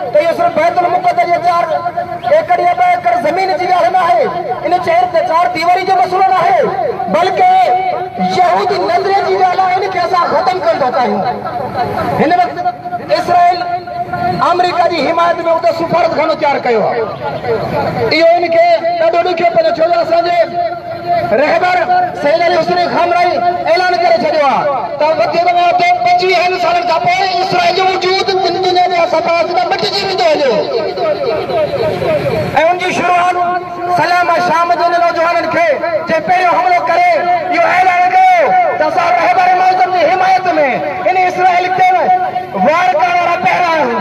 तो ये सिर्फ बैतुल मुक़द्दस जे 4 एकड़ या 2 एकड़ ज़मीन जी ॻाल्हि न आहे, इन शहर ते 4 दीवारी जो मसइलो न आहे, बल्कि यहूदी नज़रिए जी ॻाल्हि आहे, इनखे असां ख़तमु करणु था चाहियूं। हिन वक़्तु इसराइल अमेरिका जी हिमायत में उते सफ़ारतखानो तयारु कयो आहे। इहो इनखे ॾाढो ॾुखियो पियो, छो जो असांजे रहबर सैयद अली हुसैन खामराई ऐलान करे छॾियो आहे त 25 सालनि खां पोइ इसराइल जो वजूद दुनिया जे सफ़ा में मिटिजी वेंदो हलियो। ऐं उनजी शुरूआत सलाम शाम जे नौजवाननि खे जे पहिरियों हमलो करे इहो ऐलान कयो त असां रहबर मौज़म जी हिमायत में इन इसराइल ते वार करण वारा पहिरियां आहियूं।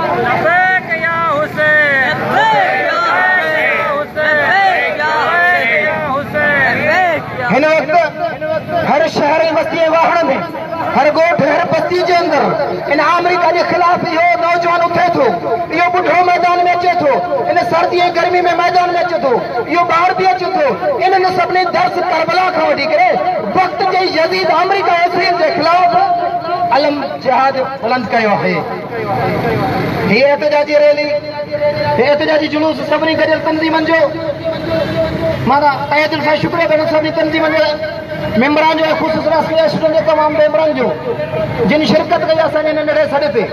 हिन वक़्तु हर शहर ऐं बस्ती वाहण में, हर गोठ हर बस्ती जे अंदरि इन अमेरिका जे ख़िलाफ़ इहो नौजवान उथे थो, इहो बुढ़ो मैदान में अचे थो, इन सर्दी ऐं गर्मी में मैदान में अचे थो, इहो ॿार बि अचे थो। इन्हनि सभिनी दर्स करबला खां वठी करे वक़्त जे यज़ीद अमेरिका इसराइल जे ख़िलाफ़ अलम जिहाद बुलंद कयो आहे। हीअ एहतजाजी रैली, एहतजाजी जुलूस सभिनी गॾियल तंज़ीमनि जो मां तहे दिलि सां शुक्रिया करणु सभिनी तंज़ीमनि जे मेंबरनि जो, ख़ुसूसी एसोसिएशन जे तमामु मेंबरनि जो जिन शिरकत कई असांजे हिन नंढड़े सॾ ते।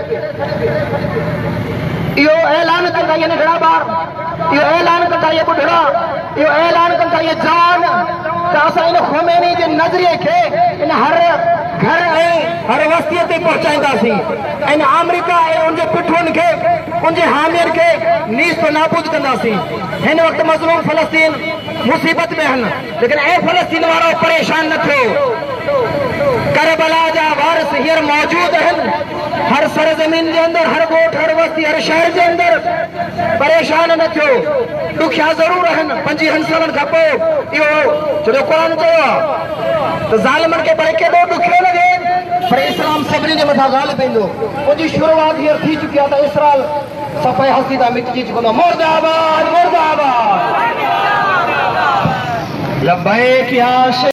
इहो ऐलान कंदा इहे नंढड़ा ॿार, इहो ऐलान कंदा इहे ॿुढड़ा, इहो ऐलान कंदा इहे जवान त असां इन ख़ुमैनी जे नज़रिए खे इन हर घर ऐं हर बस्तीअ ते पहुचाईंदासीं। ऐं अमेरिका ऐं उनजे पिठुनि खे, उनजे हामियुनि खे नीस्त नाबूद कंदासीं। हिन वक़्तु मज़लूम फ़लस्तीन मुसीबत में आहिनि, लेकिन ऐं फ़लस्तीन वारो परेशान न थियो। करबला जा वारिस हींअर मौजूद आहिनि हर सरज़मीन जे अंदरि, हर ॻोठ हर बस्ती हर शहर जे अंदरि। परेशान न थियो, ॾुखिया ज़रूर आहिनि 25 सालनि खां पोइ इहो, छो जो क़ुर चयो आहे त ज़ालिमनि खे भले केॾो ॾुखियो लॻे पर इस्लाम सभिनी जे मथां ग़ालिब ईंदो। उनजी शुरूआत हींअर थी चुकी आहे त इसराइल सफ़े हस्ती तां मिटिजी चुको आहे। मुर्दाबाद मुर्दाबाद लब्बैक या